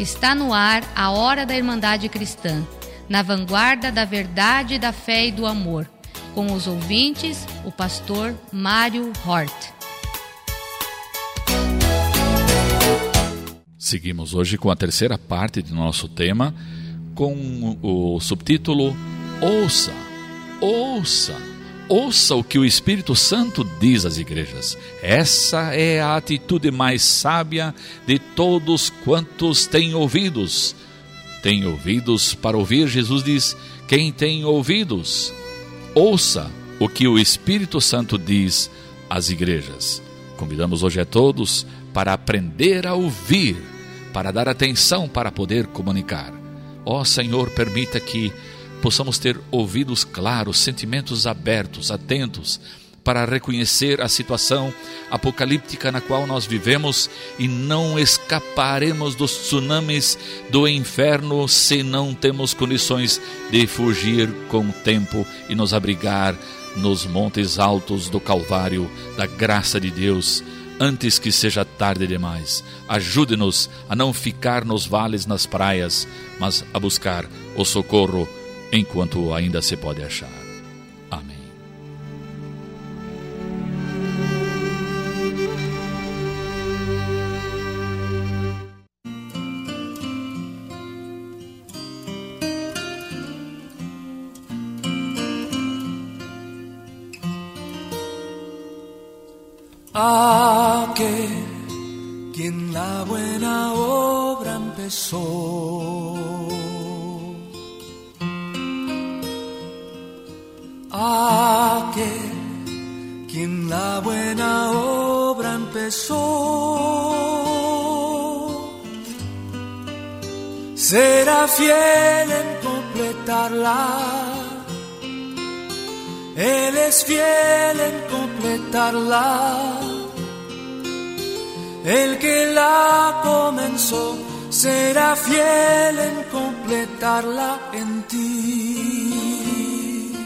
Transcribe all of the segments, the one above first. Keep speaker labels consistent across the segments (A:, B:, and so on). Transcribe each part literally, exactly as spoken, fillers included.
A: Está no ar a Hora da Irmandade Cristã, na vanguarda da verdade, da fé e do amor. Com os ouvintes, o pastor Mário Hort.
B: Seguimos hoje com a terceira parte do nosso tema, com o subtítulo Ouça, ouça, ouça o que o Espírito Santo diz às igrejas. Essa é a atitude mais sábia de todos quantos têm ouvidos. Tem ouvidos para ouvir, Jesus diz, quem tem ouvidos, ouça o que o Espírito Santo diz às igrejas. Convidamos hoje a todos para aprender a ouvir, para dar atenção, para poder comunicar. Ó Senhor, permita que possamos ter ouvidos claros, sentimentos abertos, atentos, para reconhecer a situação apocalíptica na qual nós vivemos e não escaparemos dos tsunamis do inferno se não temos condições de fugir com o tempo e nos abrigar nos montes altos do Calvário, da graça de Deus, antes que seja tarde demais. Ajude-nos a não ficar nos vales, nas praias, mas a buscar o socorro enquanto ainda se pode achar. Amém.
C: Aquel quien la buena obra empezó, aquel quien la buena obra empezó, será fiel en completarla. Él es fiel en completarla. El que la comenzó será fiel en completarla en ti.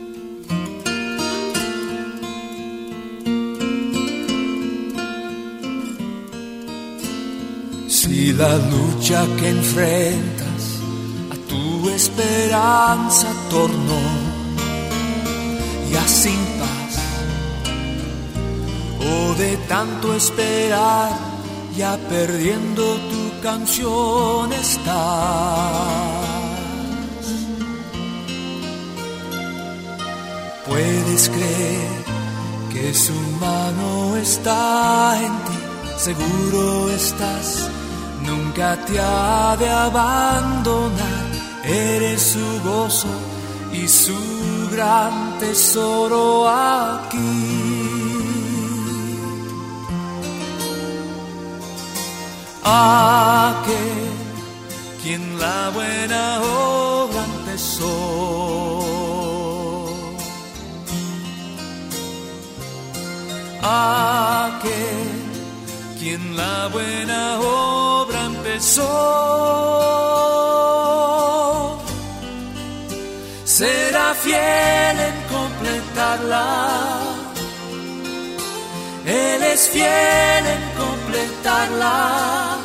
C: Si la lucha que enfrentas a tu esperanza tornó ya sin paz, o de tanto esperar ya perdiendo tu canción estás, puedes creer que su mano está en ti, seguro estás, nunca te ha de abandonar, eres su gozo y su gran tesoro aquí. Aquel quien la buena obra empezó, aquel quien la buena obra empezó, será fiel en completarla. Él es fiel en completarla.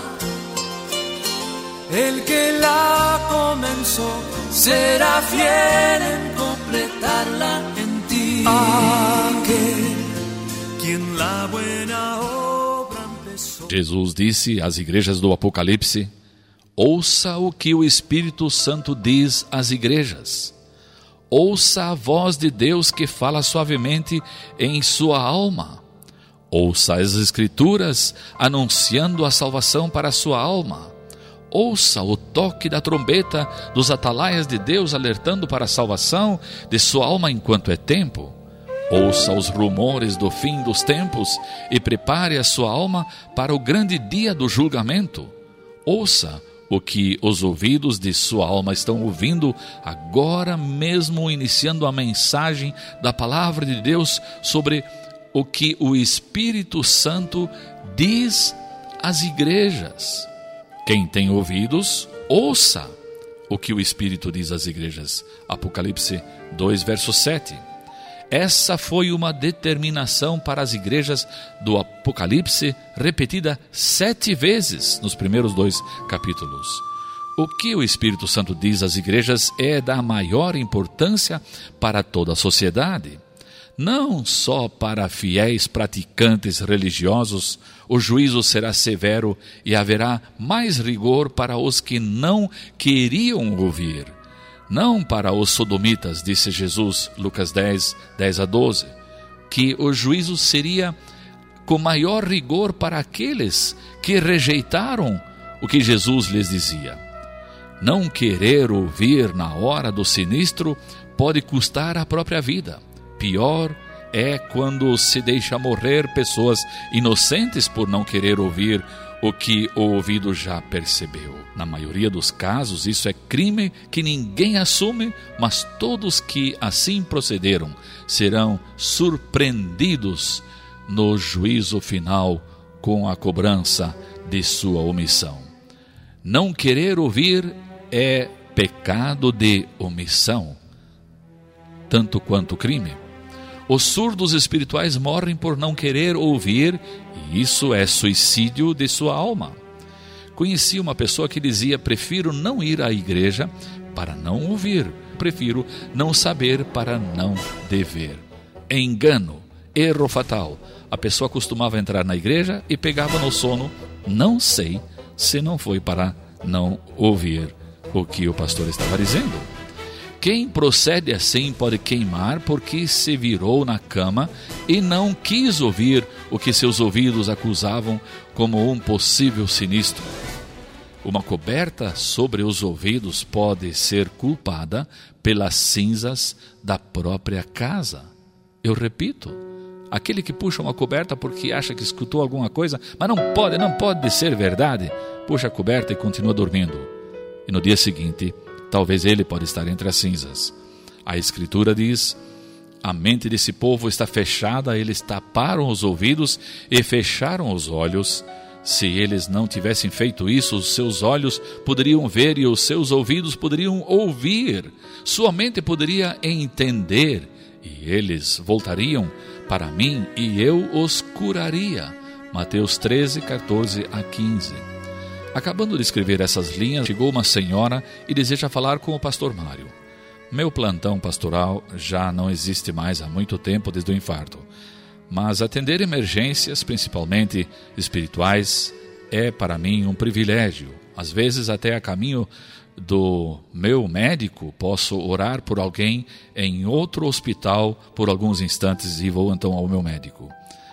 C: El que la comenzó será fiel en completarla en ti. Aquel quien la buena obra empezó.
B: Jesus disse às igrejas do Apocalipse: ouça o que o Espírito Santo diz às igrejas. Ouça a voz de Deus que fala suavemente em sua alma. Ouça as Escrituras anunciando a salvação para a sua alma. Ouça o toque da trombeta dos atalaias de Deus alertando para a salvação de sua alma enquanto é tempo. Ouça os rumores do fim dos tempos e prepare a sua alma para o grande dia do julgamento. Ouça o que os ouvidos de sua alma estão ouvindo agora mesmo, iniciando a mensagem da palavra de Deus sobre o que o Espírito Santo diz às igrejas. Quem tem ouvidos, ouça o que o Espírito diz às igrejas. Apocalipse dois, verso sete. Essa foi uma determinação para as igrejas do Apocalipse, repetida sete vezes nos primeiros dois capítulos. O que o Espírito Santo diz às igrejas é da maior importância para toda a sociedade. Não só para fiéis praticantes religiosos, o juízo será severo e haverá mais rigor para os que não queriam ouvir. Não para os sodomitas, disse Jesus, Lucas dez, dez a doze, que o juízo seria com maior rigor para aqueles que rejeitaram o que Jesus lhes dizia. Não querer ouvir na hora do sinistro pode custar a própria vida. Pior é quando se deixa morrer pessoas inocentes por não querer ouvir o que o ouvido já percebeu. Na maioria dos casos, isso é crime que ninguém assume, mas todos que assim procederam serão surpreendidos no juízo final com a cobrança de sua omissão. Não querer ouvir é pecado de omissão, tanto quanto crime. Os surdos espirituais morrem por não querer ouvir, e isso é suicídio de sua alma. Conheci uma pessoa que dizia: prefiro não ir à igreja para não ouvir, prefiro não saber para não dever. Engano, erro fatal. A pessoa costumava entrar na igreja e pegava no sono, não sei se não foi para não ouvir o que o pastor estava dizendo. Quem procede assim pode queimar porque se virou na cama e não quis ouvir o que seus ouvidos acusavam como um possível sinistro. Uma coberta sobre os ouvidos pode ser culpada pelas cinzas da própria casa. Eu repito, aquele que puxa uma coberta porque acha que escutou alguma coisa, mas não pode, não pode ser verdade, puxa a coberta e continua dormindo. E no dia seguinte, talvez ele pode estar entre as cinzas. A Escritura diz: a mente desse povo está fechada, eles taparam os ouvidos e fecharam os olhos. Se eles não tivessem feito isso, os seus olhos poderiam ver e os seus ouvidos poderiam ouvir. Sua mente poderia entender e eles voltariam para mim e eu os curaria. Mateus treze, quatorze a quinze. Acabando de escrever essas linhas, chegou uma senhora e deseja falar com o pastor Mário. Meu plantão pastoral já não existe mais há muito tempo desde o infarto, mas atender emergências, principalmente espirituais, é para mim um privilégio. Às vezes até a caminho do meu médico posso orar por alguém em outro hospital por alguns instantes e vou então ao meu médico.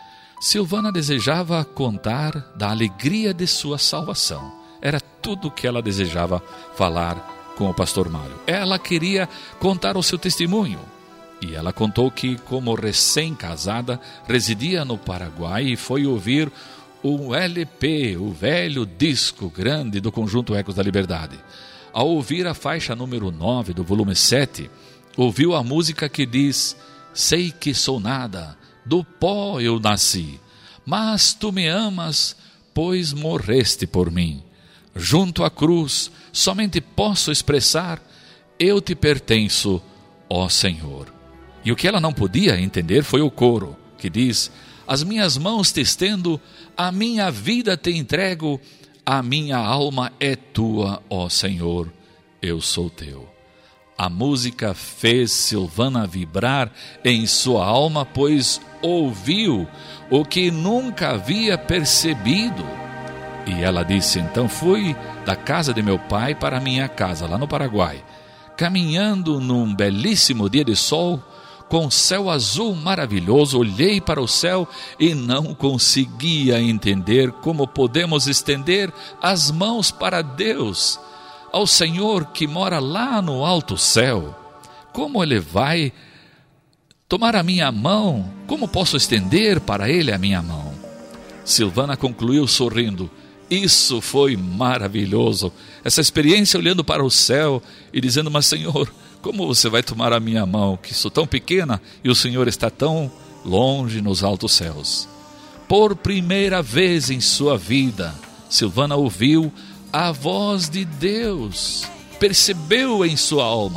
B: Silvana desejava contar da alegria de sua salvação. Era tudo o que ela desejava falar com o pastor Mário. Ela queria contar o seu testemunho. E ela contou que, como recém-casada, residia no Paraguai e foi ouvir o L P, o velho disco grande do Conjunto Ecos da Liberdade. Ao ouvir a faixa número nove do volume sete, ouviu a música que diz: sei que sou nada, do pó eu nasci, mas tu me amas, pois morreste por mim. Junto à cruz, somente posso expressar: eu te pertenço, ó Senhor. E o que ela não podia entender foi o coro, que diz: as minhas mãos te estendo, a minha vida te entrego, a minha alma é tua, ó Senhor, eu sou teu. A música fez Silvana vibrar em sua alma, pois ouviu o que nunca havia percebido. E ela disse: então fui da casa de meu pai para a minha casa, lá no Paraguai. Caminhando num belíssimo dia de sol, com céu azul maravilhoso, olhei para o céu e não conseguia entender como podemos estender as mãos para Deus, ao Senhor que mora lá no alto céu. Como Ele vai tomar a minha mão? Como posso estender para Ele a minha mão? Silvana concluiu sorrindo: isso foi maravilhoso, essa experiência olhando para o céu e dizendo: mas Senhor, como você vai tomar a minha mão, que sou tão pequena e o Senhor está tão longe nos altos céus? Por primeira vez em sua vida, Silvana ouviu a voz de Deus, percebeu em sua alma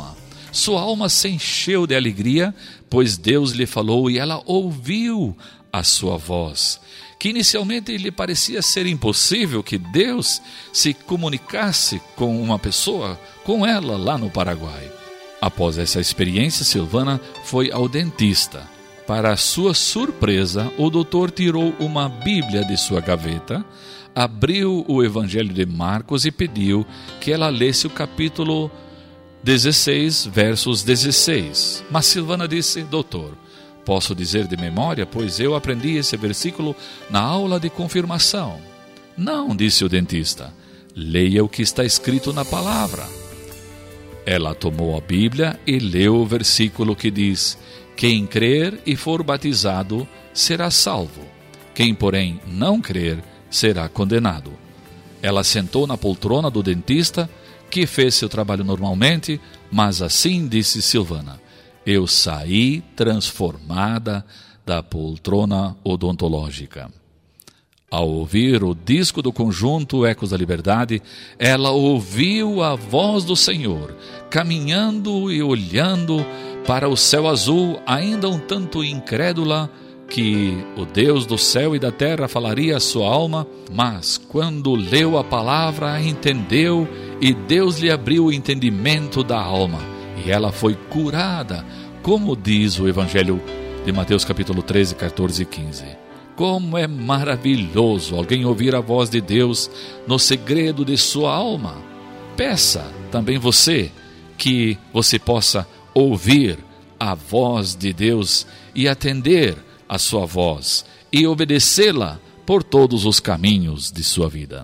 B: Sua alma se encheu de alegria, pois Deus lhe falou e ela ouviu a sua voz, que inicialmente lhe parecia ser impossível que Deus se comunicasse com uma pessoa, com ela lá no Paraguai. Após essa experiência, Silvana foi ao dentista. Para sua surpresa, o doutor tirou uma Bíblia de sua gaveta, abriu o Evangelho de Marcos e pediu que ela lesse o capítulo dezesseis, versos dezesseis. Mas Silvana disse: doutor, posso dizer de memória, pois eu aprendi esse versículo na aula de confirmação. Não, disse o dentista, leia o que está escrito na palavra. Ela tomou a Bíblia e leu o versículo que diz: quem crer e for batizado será salvo. Quem, porém, não crer será condenado. Ela sentou na poltrona do dentista, que fez seu trabalho normalmente, mas assim disse Silvana: eu saí transformada da poltrona odontológica. Ao ouvir o disco do conjunto Ecos da Liberdade, ela ouviu a voz do Senhor, caminhando e olhando para o céu azul, ainda um tanto incrédula que o Deus do céu e da terra falaria à sua alma, mas quando leu a palavra, entendeu e Deus lhe abriu o entendimento da alma e ela foi curada, como diz o Evangelho de Mateus capítulo treze, quatorze e quinze. Como é maravilhoso alguém ouvir a voz de Deus no segredo de sua alma. Peça também você que você possa ouvir a voz de Deus e atender a sua voz e obedecê-la por todos os caminhos de sua vida.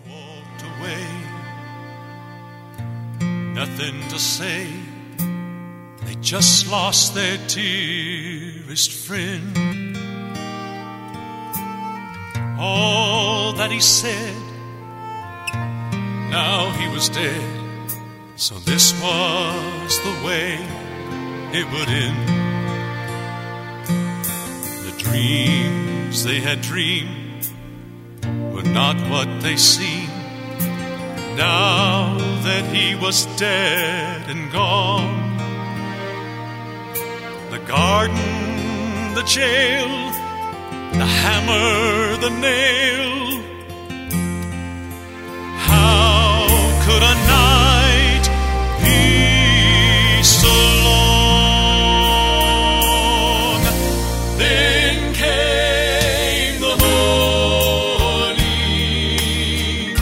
C: Nothing to say. They just lost their dearest friend. All that he said, now he was dead. So this was the way it would end. The dreams they had dreamed were not what they seemed. Now that he was dead and gone, the garden, the jail, the hammer, the nail, how could a night be so long? Then came the morning.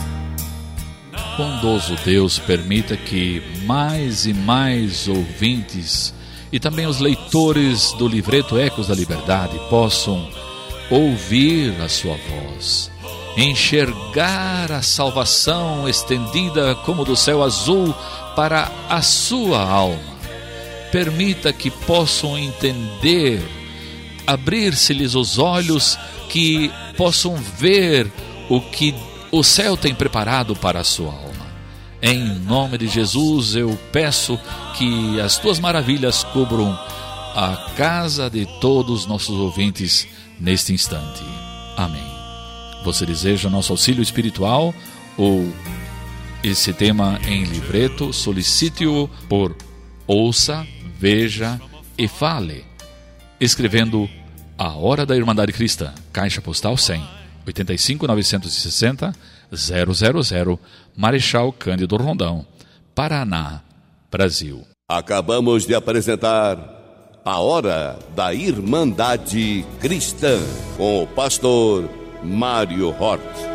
B: Bondoso Deus, permita que mais e mais ouvintes e também os leitores do livreto Ecos da Liberdade possam ouvir a sua voz, enxergar a salvação estendida como do céu azul para a sua alma. Permita que possam entender, abrir-se-lhes os olhos, que possam ver o que o céu tem preparado para a sua alma. Em nome de Jesus, eu peço que as tuas maravilhas cubram a casa de todos os nossos ouvintes neste instante. Amém. Você deseja nosso auxílio espiritual ou esse tema em livreto? Solicite-o por Ouça, Veja e Fale, escrevendo A Hora da Irmandade Cristã, Caixa Postal cem, oitenta e cinco, novecentos e sessenta, zero zero zero, Marechal Cândido Rondão, Paraná, Brasil.
D: Acabamos de apresentar A Hora da Irmandade Cristã, com o pastor Mário Hort.